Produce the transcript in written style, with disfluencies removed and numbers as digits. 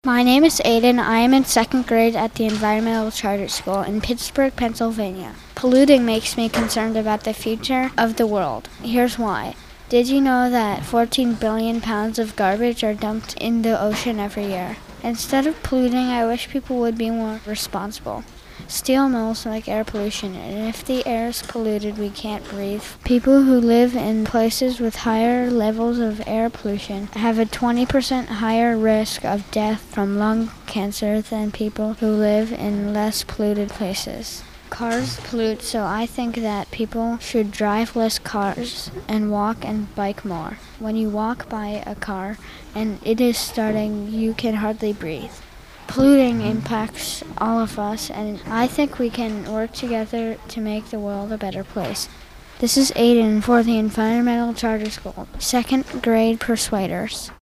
My name is Aiden. I am in second grade at the Environmental Charter School in Pittsburgh, Pennsylvania. Polluting makes me concerned about the future of the world. Here's why. Did you know that 14 billion pounds of garbage are dumped in the ocean every year? Instead of polluting, I wish people would be more responsible. Steel mills make air pollution, and if the air is polluted, we can't breathe. People who live in places with higher levels of air pollution have a 20% higher risk of death from lung cancer than people who live in less polluted places. Cars pollute, so I think that people should drive less cars and walk and bike more. When you walk by a car and it is starting, you can hardly breathe. Polluting impacts all of us, and I think we can work together to make the world a better place. This is Aiden for the Environmental Charter School, second grade Persuaders.